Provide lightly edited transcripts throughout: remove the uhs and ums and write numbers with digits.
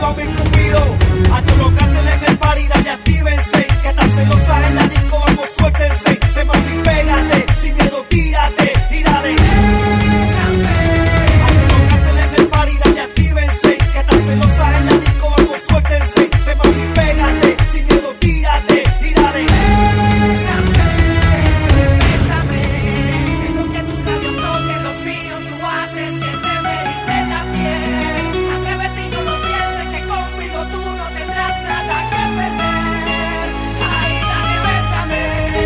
bien cupido. A colocártela en el party, dale, actívense. Que estás celosa en la disco, vamos, suéltense. Ven, mami, pégate, sin miedo, tírate y dale. A colocártela en el party, dale, actívense. Que estás celosa en la disco, vamos, suéltense. Ven, mami, pégate, sin miedo, tírate y dale. Bésame, que con que tus labios toquen los míos, tú haces que se me erice la piel. Atrévete y no lo pienses, que conmigo tú no tendrás nada que perder. Ay, dale, bésame.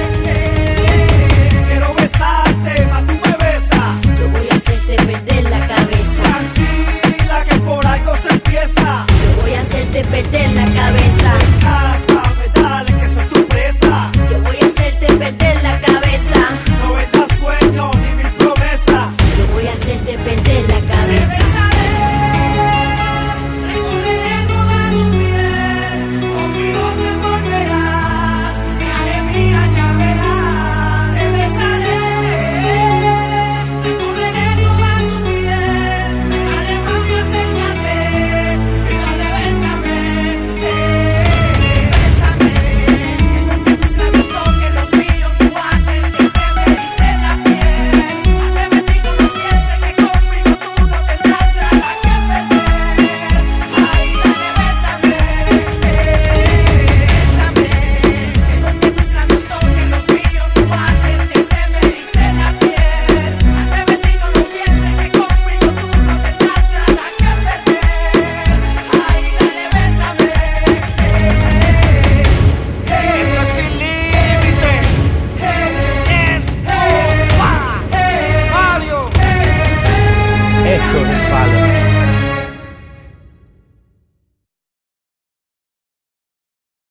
Quiero besarte, mas tú me besas. Yo voy a hacerte perder la cabeza. Tranquila, que por algo se empieza. Yo voy a hacerte perder la cabeza.